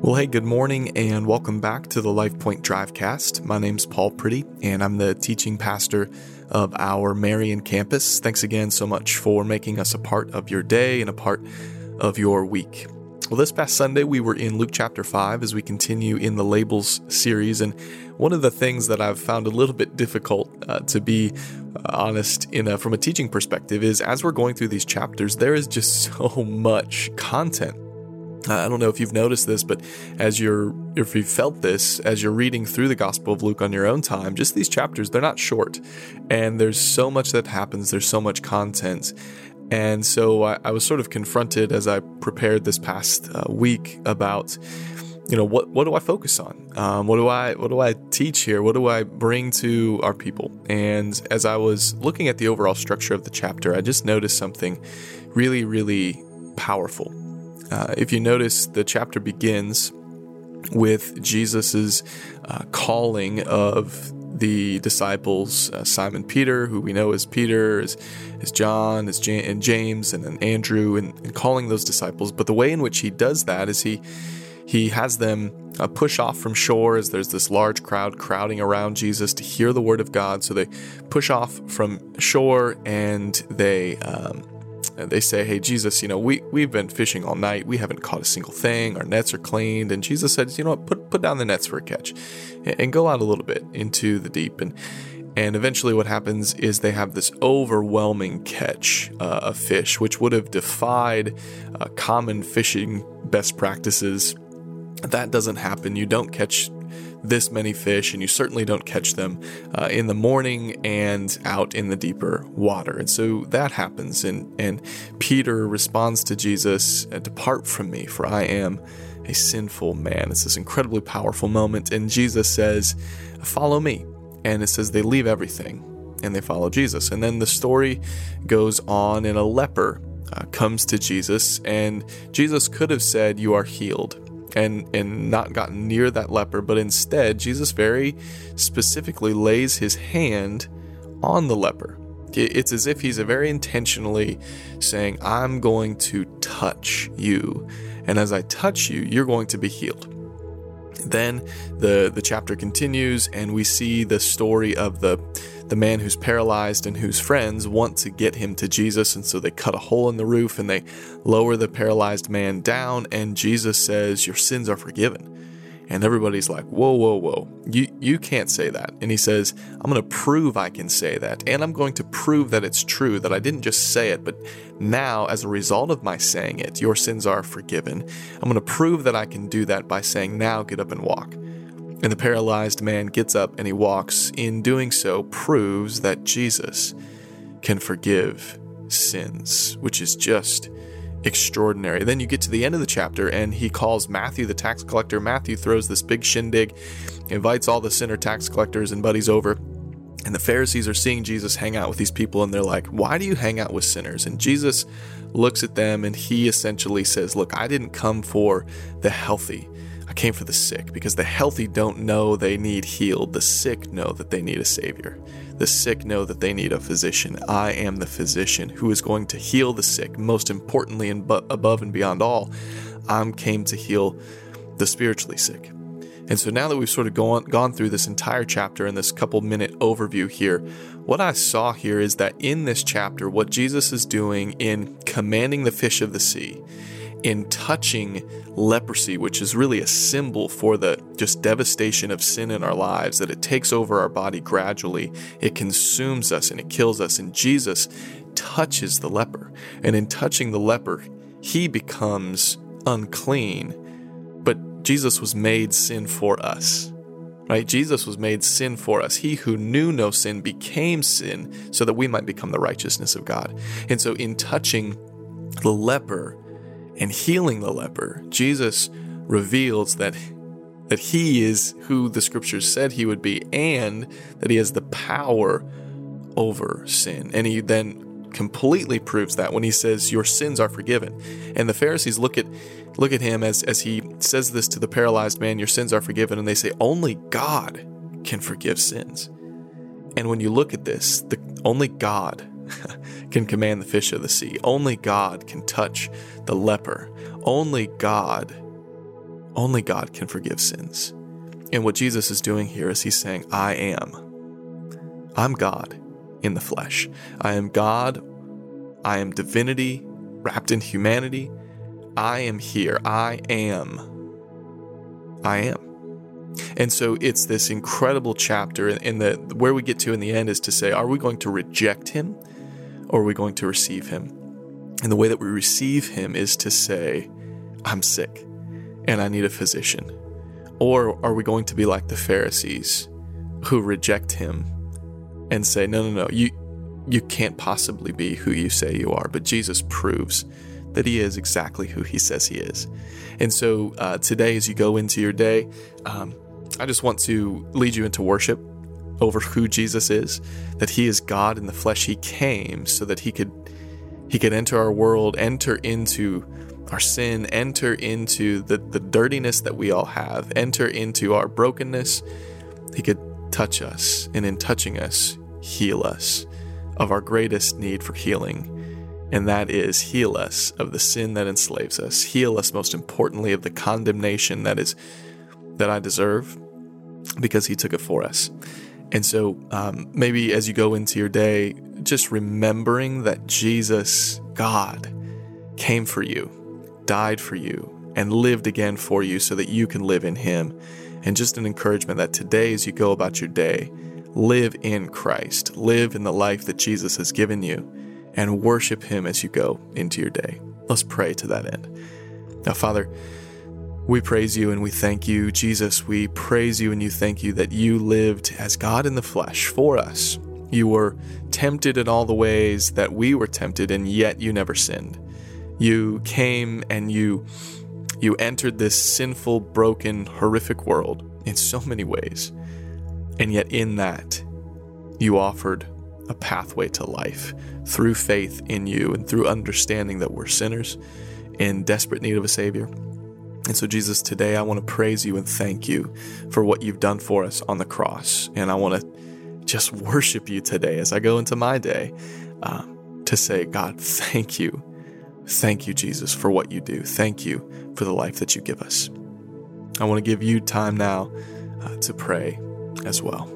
Well, hey, good morning and welcome back to the LifePoint Drivecast. My name's Paul Pretty and I'm the teaching pastor of our Marion campus. Thanks again so much for making us a part of your day and a part of your week. Well, this past Sunday we were in Luke chapter 5 as we continue in the Labels series, and one of the things that I've found a little bit difficult to be honest from a teaching perspective is as we're going through these chapters, there is just so much content. I don't know if you've noticed this, but if you felt this as you're reading through the Gospel of Luke on your own time, just these chapters, they're not short. And there's so much that happens. There's so much content. And so I was sort of confronted as I prepared this past week about, what do I focus on? What do I teach here? What do I bring to our people? And as I was looking at the overall structure of the chapter, I just noticed something really, really powerful. If you notice, the chapter begins with Jesus's calling of the disciples, Simon Peter, who we know as Peter, as John, and James, and then Andrew, and calling those disciples. But the way in which he does that is he has them push off from shore as there's this large crowd crowding around Jesus to hear the word of God. So they push off from shore and they say, "Hey, Jesus, we've been fishing all night. We haven't caught a single thing. Our nets are cleaned." And Jesus said, "You know what? Put down the nets for a catch and go out a little bit into the deep." And eventually what happens is they have this overwhelming catch of fish, which would have defied common fishing best practices. That doesn't happen. You don't catch this many fish, and you certainly don't catch them in the morning and out in the deeper water. And so that happens, and Peter responds to Jesus, "Depart from me, for I am a sinful man." It's this incredibly powerful moment, and Jesus says, "Follow me." And it says they leave everything and they follow Jesus. And then the story goes on, and a leper comes to Jesus, and Jesus could have said, "You are healed," and not gotten near that leper, but instead Jesus very specifically lays his hand on the leper. It's as if he's very intentionally saying, "I'm going to touch you, and as I touch you, you're going to be healed." Then the chapter continues, and we see the story of the man who's paralyzed and whose friends want to get him to Jesus, and so they cut a hole in the roof and they lower the paralyzed man down, and Jesus says, "Your sins are forgiven." And everybody's like, whoa, you can't say that. And he says, "I'm going to prove I can say that, and I'm going to prove that it's true, that I didn't just say it, but now as a result of my saying it, your sins are forgiven. I'm going to prove that I can do that by saying, now get up and walk." And the paralyzed man gets up and he walks. In doing so, proves that Jesus can forgive sins, which is just extraordinary. Then you get to the end of the chapter, and he calls Matthew, the tax collector. Matthew throws this big shindig, invites all the sinner tax collectors and buddies over. And the Pharisees are seeing Jesus hang out with these people, and they're like, "Why do you hang out with sinners?" And Jesus looks at them, and he essentially says, "Look, I didn't come for the healthy. I came for the sick, because the healthy don't know they need healed. The sick know that they need a savior. The sick know that they need a physician. I am the physician who is going to heal the sick. Most importantly, and above and beyond all, I came to heal the spiritually sick." And so now that we've sort of gone through this entire chapter and this couple-minute overview here, what I saw here is that in this chapter, what Jesus is doing in commanding the fish of the sea, in touching leprosy, which is really a symbol for the just devastation of sin in our lives, that it takes over our body gradually, it consumes us and it kills us. And Jesus touches the leper. And in touching the leper, he becomes unclean. But Jesus was made sin for us. Right? Jesus was made sin for us. He who knew no sin became sin so that we might become the righteousness of God. And so in touching the leper and healing the leper, Jesus reveals that he is who the scriptures said he would be, and that he has the power over sin. And he then completely proves that when he says, "Your sins are forgiven." And the Pharisees look at him as he says this to the paralyzed man, "Your sins are forgiven." And they say, only God can forgive sins. And when you look at this, only God can command the fish of the sea. Only God can touch the leper. Only God Only God can forgive sins. And what Jesus is doing here is he's saying, I'm God in the flesh. I am God. I am divinity wrapped in humanity. I am here. I am. And so it's this incredible chapter, and where we get to in the end is to say, are we going to reject him or are we going to receive him? And the way that we receive him is to say, I'm sick and I need a physician. Or are we going to be like the Pharisees who reject him and say, no, you can't possibly be who you say you are. But Jesus proves that he is exactly who he says he is. And so today, as you go into your day, I just want to lead you into worship over who Jesus is, that he is God in the flesh. He came so that he could enter our world, enter into our sin, enter into the dirtiness that we all have, enter into our brokenness. He could touch us, and in touching us, heal us of our greatest need for healing. And that is, heal us of the sin that enslaves us. Heal us, most importantly, of the condemnation that I deserve, because he took it for us. And so maybe as you go into your day, just remembering that Jesus, God, came for you, died for you, and lived again for you so that you can live in him. And just an encouragement that today, as you go about your day, live in Christ, live in the life that Jesus has given you, and worship him as you go into your day. Let's pray to that end. Now, Father, we praise you and we thank you. Jesus, we praise you and you thank you that you lived as God in the flesh for us. You were tempted in all the ways that we were tempted, and yet you never sinned. You came and you entered this sinful, broken, horrific world in so many ways. And yet in that, you offered a pathway to life through faith in you and through understanding that we're sinners in desperate need of a Savior. And so, Jesus, today I want to praise you and thank you for what you've done for us on the cross. And I want to just worship you today as I go into my day to say, God, thank you. Thank you, Jesus, for what you do. Thank you for the life that you give us. I want to give you time now to pray as well.